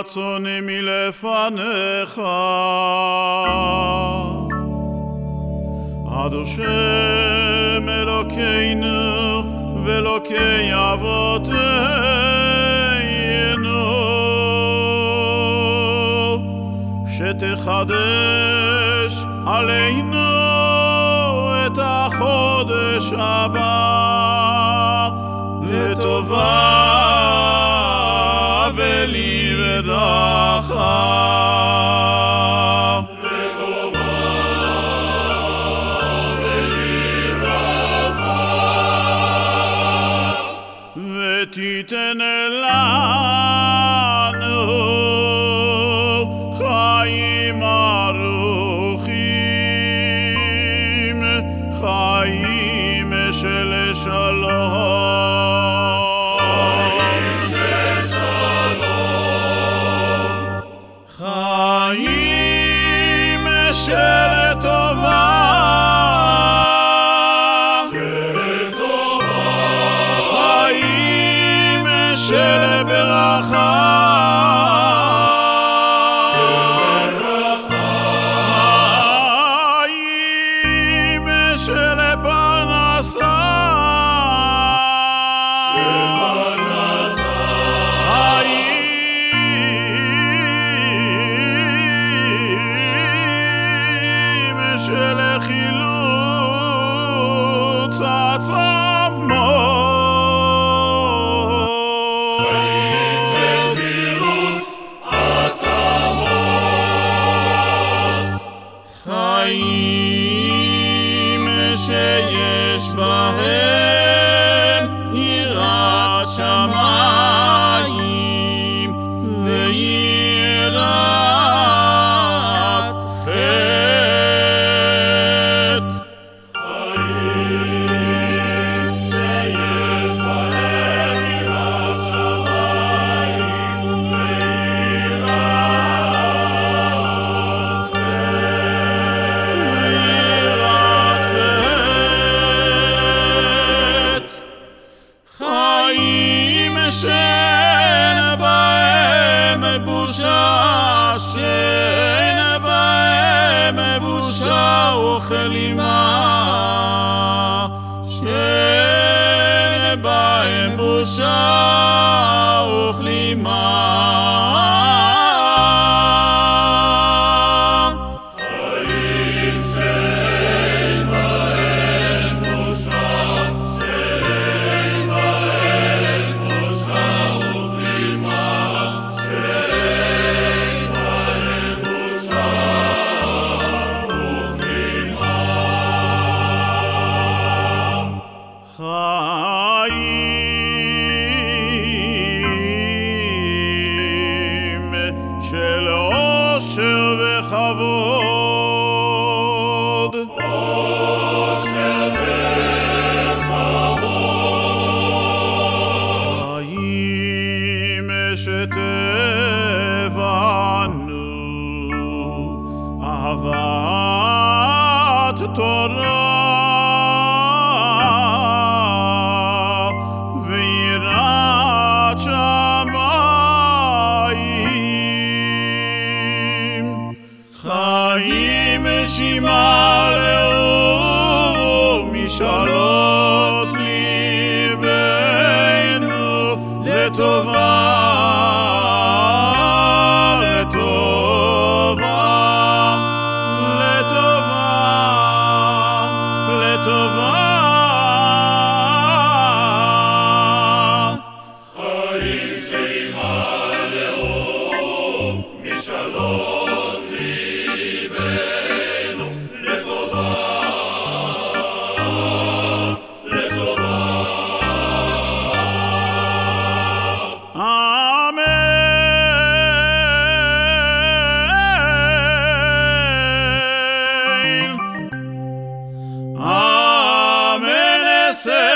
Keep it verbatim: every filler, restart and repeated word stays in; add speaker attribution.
Speaker 1: רצוני מלפניך. אדושם אלוקינו ואלוקי אבותינו, שתחדש עלינו את החודש הבא לטובה ולברכה. ותיתן לנו חיים ארוכים, חיים של שלום, חיים של שלום, חיים של טובה, של ברכה, של ברכה, חיים של פרנסה, של פרנסה, חיים של חילוץ עצמות, חיים שיש בהם יראת שמיים ויראת חטא, חיים שיש בהם יראת שמיים ויראת שאין בהם בושה, שאין בהם בושה וכלימה, שאין בהם בושה וכלימה. חיים של אושר וכבוד, אושר וכבוד, חיים שתבנו אהבת תורה ויראת שמיים, חיים שימלאו משאלות ליבנו לטובה, לטובה, לטובה, לטובה. משאלות ליבנו לטובה, לטובה. אמן, אמן.